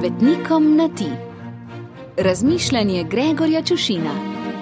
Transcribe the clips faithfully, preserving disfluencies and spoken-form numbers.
Svetnikom na ti. Razmišljanje Gregorja Čušina.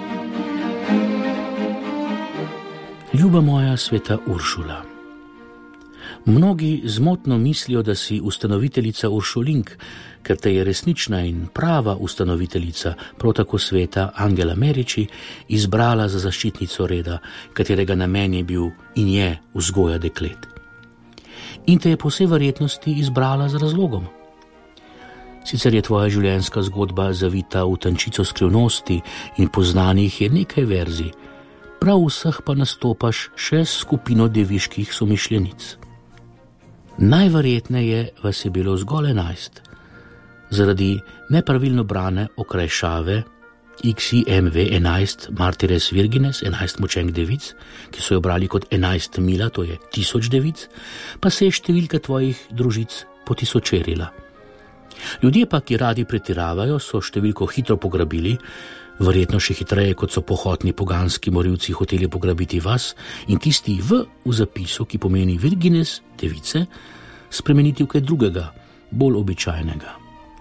Ljuba moja sveta Uršula. Mnogi zmotno mislijo, da si ustanoviteljica Uršulink, ker te je resnična in prava ustanoviteljica, prav tako sveta Angela Meriči, izbrala za zaščitnico reda, katerega namen je bil in je vzgoja deklet. In te je po vsej verjetnosti izbrala z razlogom. Sicer je tvoja življenjska zgodba zavita v tančico skrivnosti in poznanih je nekaj verzij, prav vseh pa nastopaš še s skupino deviških somišljenic. Najverjetneje vas je bilo zgolj enajst. Zaradi nepravilno brane okrajšave X I M V enajst Martires Virgines, enajst močenk devic, ki so jo brali kot enajst mila, to je tisoč devic, pa se je številka tvojih družic potisočerila. Ljudje pa, ki radi pretiravajo, so številko hitro pograbili, verjetno še hitreje, kot so pohotni poganski morilci hoteli pograbiti vas, in tisti v v zapisu, ki pomeni Virgines, device, spremeniti v kaj drugega, bolj običajnega.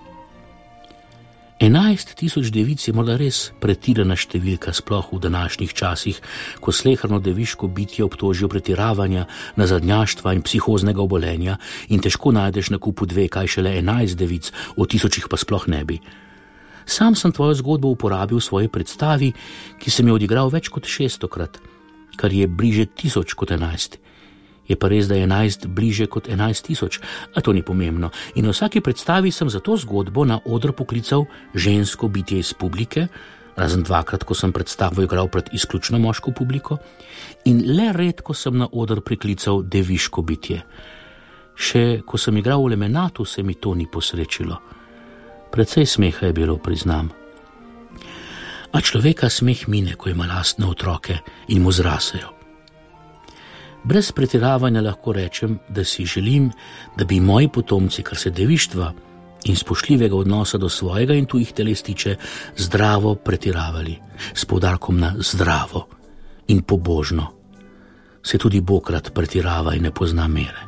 Enajst tisoč devic je morda res pretirana številka, sploh v današnjih časih, ko sleherno deviško bitje obtožijo pretiravanja, nazadnjaštva in psihoznega obolenja in težko najdeš na kupu dve, kaj šele enajst devic, o tisočih pa sploh ne bi. Sam sem tvojo zgodbo uporabil v svoji predstavi, ki sem jo odigral več kot šeststokrat, kar je bliže tisoč kot enajst. Je pa res, da je enajst bliže kot enajst tisoč, a to ni pomembno. In na vsaki predstavi sem za to zgodbo na oder poklical žensko bitje iz publike, razen dvakrat, ko sem predstavo igral pred izključno moško publiko, in le redko sem na oder priklical deviško bitje. Še ko sem igral v Lemenatu, se mi to ni posrečilo. Precej smeha je bilo, priznam. A človeka smeh mine, ko ima lastne otroke in mu zrasejo. Brez pretiravanja lahko rečem, da si želim, da bi moji potomci, kar se devištva in spoštljivega odnosa do svojega in tujih teles tiče, zdravo pretiravali, s poudarkom na zdravo in pobožno. Se tudi Bog rad pretirava in ne pozna mere.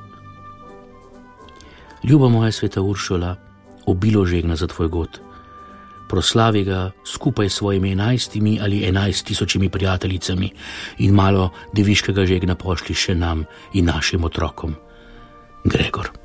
Ljuba moja sveta Uršula, obilo žegna za tvoj god. Proslavi ga skupaj s svojimi enajstimi ali enajst tisočimi prijateljicami in malo deviškega žegna pošli še nam in našim otrokom. Gregor.